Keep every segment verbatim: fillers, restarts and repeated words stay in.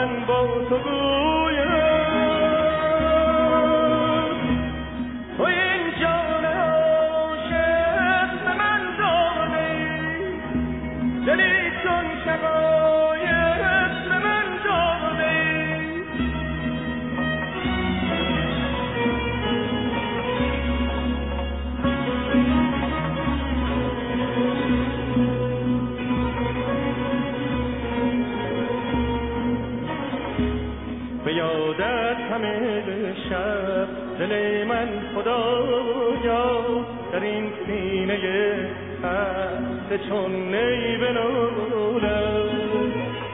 سخن با تو گویم تو این جان عاشق به من داده دلی چون شقایق به من داده به یادت همه شب دل من خدایا در این سینه خسته چون نی بنالم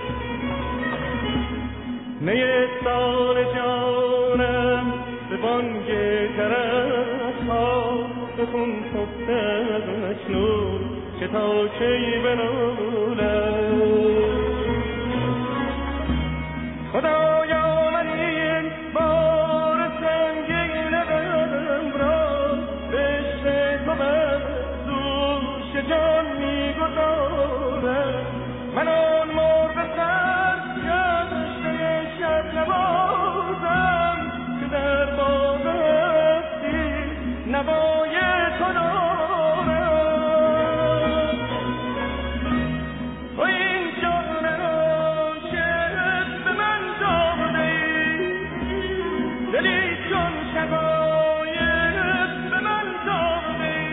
نی سال جانم به بانگ جرس ها به خون خفته اکنون که تا کی بنالم خدایا من این بار سنگین غم را به عشق تو بر دوش جان می‌گذارم من آن مرغ سرگشته شب نوازم که در باغ هستی نوای تو دارم تو این جان عاشق به من داده دلی چون شقایق به من داده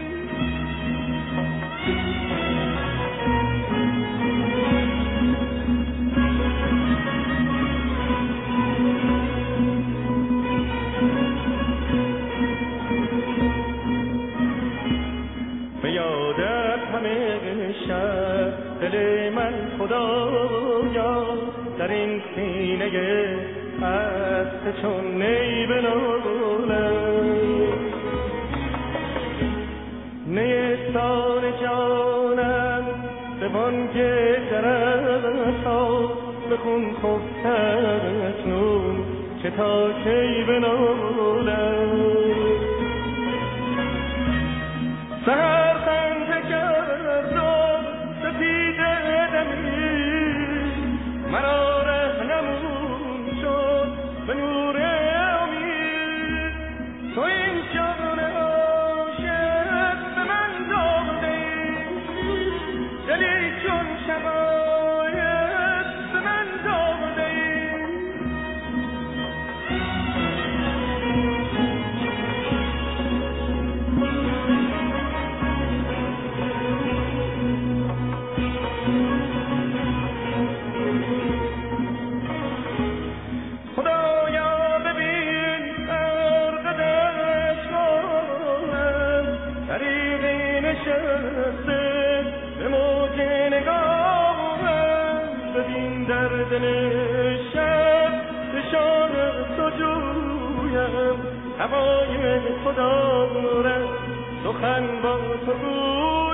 به یادت همه شب دل من خدایا در این سینه خسته چون نی بنالم نی سان جانم به بانگ جرس ها به خون خفته اکنون که تا کی بنالم سهر خنده کرد و سپید دمی مرا رهنمون شد به نور امید تو این جان عاشق به من داده دلی چون شقایق به من داده خدایا ببین غرق عشقم طریقی نشسته به موج نگاهم ببین در دل شب نشان تو جویم هوای خدا دارم سخن با تو گویم